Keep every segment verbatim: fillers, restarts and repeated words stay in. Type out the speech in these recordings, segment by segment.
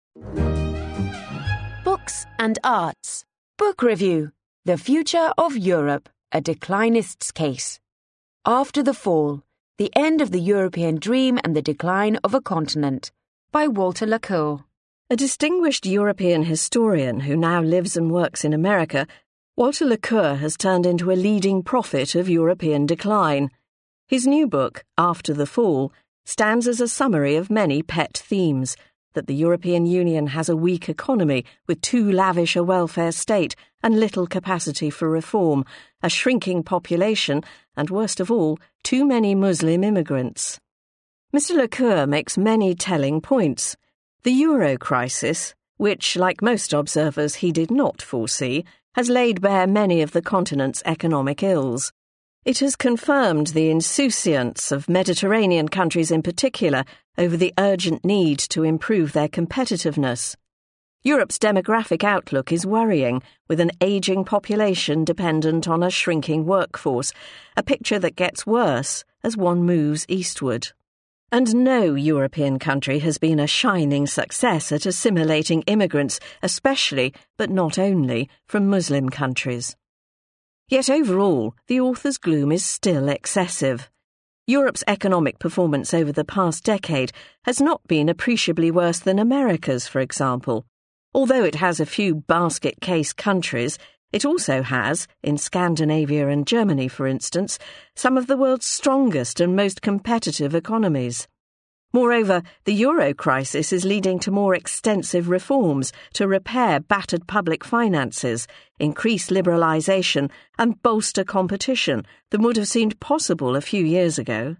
Books and Arts. Book Review. The Future of Europe, A Declinist's Case. After the Fall, The End of the European Dream and the Decline of a Continent, by Walter Laqueur. A distinguished European historian who now lives and works in America, Walter Laqueur has turned into a leading prophet of European decline. His new book, After the Fall, stands as a summary of many pet themes: that the European Union has a weak economy with too lavish a welfare state and little capacity for reform, a shrinking population, and worst of all, too many Muslim immigrants. Mister Laqueur makes many telling points. The euro crisis, which, like most observers, he did not foresee, has laid bare many of the continent's economic ills. It has confirmed the insouciance of Mediterranean countries in particular over the urgent need to improve their competitiveness. Europe's demographic outlook is worrying, with an ageing population dependent on a shrinking workforce, a picture that gets worse as one moves eastward. And no European country has been a shining success at assimilating immigrants, especially, but not only, from Muslim countries. Yet overall, the author's gloom is still excessive. Europe's economic performance over the past decade has not been appreciably worse than America's, for example. Although it has a few basket case countries, it also has, in Scandinavia and Germany for instance, some of the world's strongest and most competitive economies. Moreover, the euro crisis is leading to more extensive reforms to repair battered public finances, increase liberalisation and bolster competition than would have seemed possible a few years ago.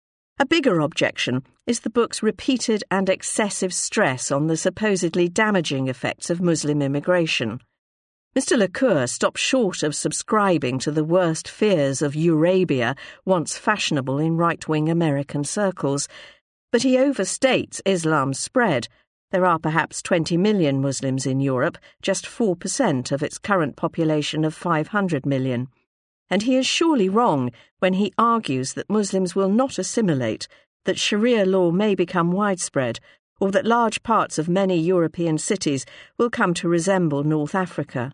A bigger objection is the book's repeated and excessive stress on the supposedly damaging effects of Muslim immigration. Mister Laqueur stops short of subscribing to the worst fears of Eurabia, once fashionable in right-wing American circles, but he overstates Islam's spread. There are perhaps twenty million Muslims in Europe, just four percent of its current population of five hundred million. And he is surely wrong when he argues that Muslims will not assimilate, that Sharia law may become widespread, or that large parts of many European cities will come to resemble North Africa.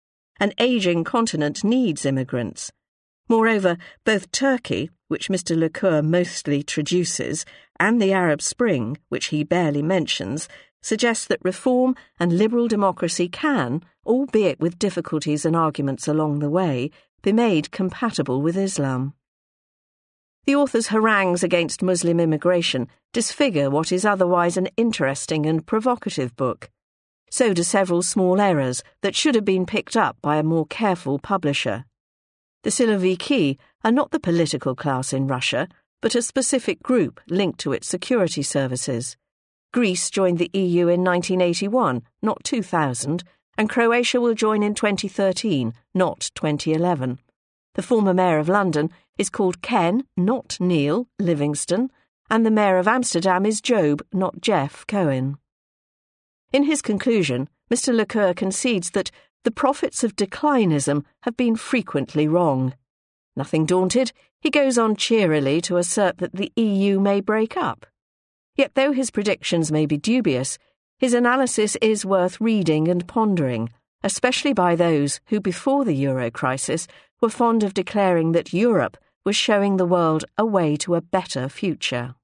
An ageing continent needs immigrants. Moreover, both Turkey, which Mister Laqueur mostly traduces, and the Arab Spring, which he barely mentions, suggest that reform and liberal democracy can, albeit with difficulties and arguments along the way, be made compatible with Islam. The author's harangues against Muslim immigration disfigure what is otherwise an interesting and provocative book. So do several small errors that should have been picked up by a more careful publisher. The Siloviki are not the political class in Russia, but a specific group linked to its security services. Greece joined the E U in nineteen eighty-one, not two thousand, and Croatia will join in twenty thirteen, not twenty eleven. The former mayor of London is called Ken, not Neil, Livingston, and the mayor of Amsterdam is Job, not Jeff, Cohen. In his conclusion, Mister Laqueur concedes that the prophets of declinism have been frequently wrong. Nothing daunted, he goes on cheerily to assert that the E U may break up. Yet though his predictions may be dubious, his analysis is worth reading and pondering, especially by those who before the euro crisis were fond of declaring that Europe was showing the world a way to a better future.